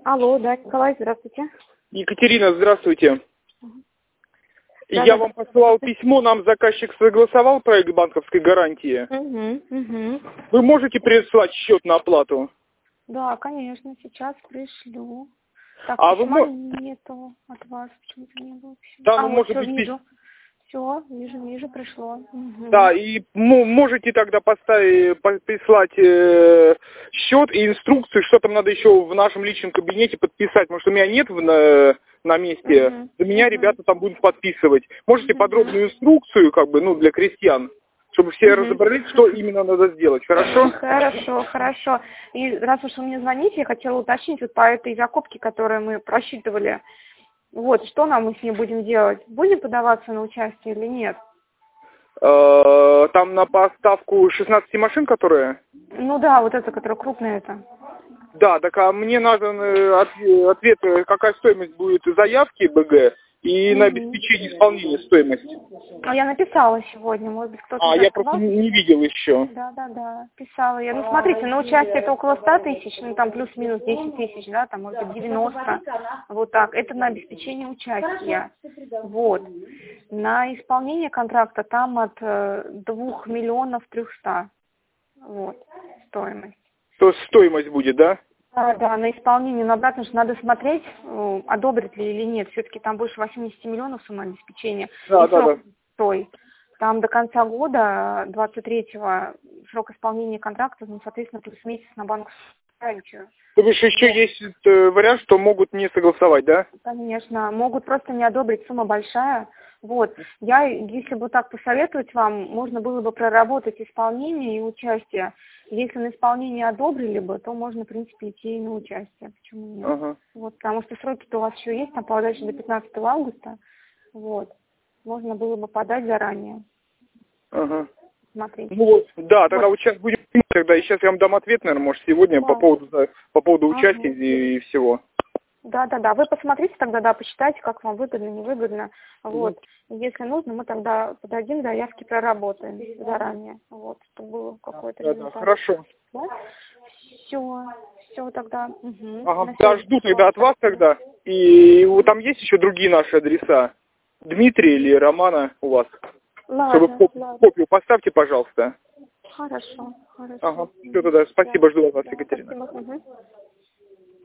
Алло, да, Николай, здравствуйте. Екатерина, здравствуйте. Да, Я вам посылал письмо, нам заказчик согласовал проект банковской гарантии. Вы можете прислать счет на оплату? Да, конечно, сейчас пришлю. Так, А вы письма нету от вас, почему-то не было письма. Да, ну вот может все быть вижу. Все, вижу, пришло. Да, и можете тогда прислать счет и инструкцию, что там надо еще в нашем личном кабинете подписать, потому что у меня нет на месте, за меня ребята там будут подписывать. Можете подробную инструкцию, как бы, ну, для крестьян, чтобы все разобрались, что именно надо сделать, хорошо? Хорошо. И раз уж вы мне звоните, я хотела уточнить вот по этой закупке, которую мы просчитывали. Вот, что мы с ней будем делать? Будем подаваться на участие или нет? Там на поставку 16 машин, которые? Ну да, вот это, которая крупная это. Да, так а мне нужен ответ, какая стоимость будет заявки БГ и на обеспечение исполнения стоимости. А я написала сегодня, может быть, кто-то Я просто не видел еще. Да, писала я. Ну, смотрите, на участие это около 100 тысяч, ну, там плюс-минус 10 тысяч, да, там, может быть, 90, вот так. Это на обеспечение участия. Вот. На исполнение контракта там от 2 миллионов 300. Вот, стоимость. То есть стоимость будет, да? Да, на исполнение, но обратно же надо смотреть, одобрят ли или нет. Все-таки там больше 80 миллионов сумма обеспечения. Да. Там до конца года, 23-го, срок исполнения контракта, ну, соответственно, плюс месяц на банковскую гарантию. То бишь еще есть вариант, что могут не согласовать, да? Конечно, могут просто не одобрить, сумма большая. Вот, если бы так посоветовать вам, можно было бы проработать исполнение и участие. Если на исполнение одобрили бы, то можно, в принципе, идти и на участие. Почему нет? Вот, потому что сроки-то у вас еще есть, там подача до 15 августа. Вот, можно было бы подать заранее. Смотрите. Ну вот, да, тогда вот сейчас будем, тогда, и сейчас я вам дам ответ, наверное, может, сегодня по поводу участия и всего. Да, вы посмотрите тогда, посчитайте, как вам выгодно, невыгодно. Вот. Если нужно, мы тогда подадим заявки, проработаем заранее. Вот, чтобы было какое-то результат. Хорошо. Да? Все тогда. Да, жду тогда от вас тогда. И вот там есть еще другие наши адреса? Дмитрий или Романа у вас? Ладно. Копию поставьте, пожалуйста. Хорошо. Все тогда, спасибо, жду от вас, Екатерина. Спасибо.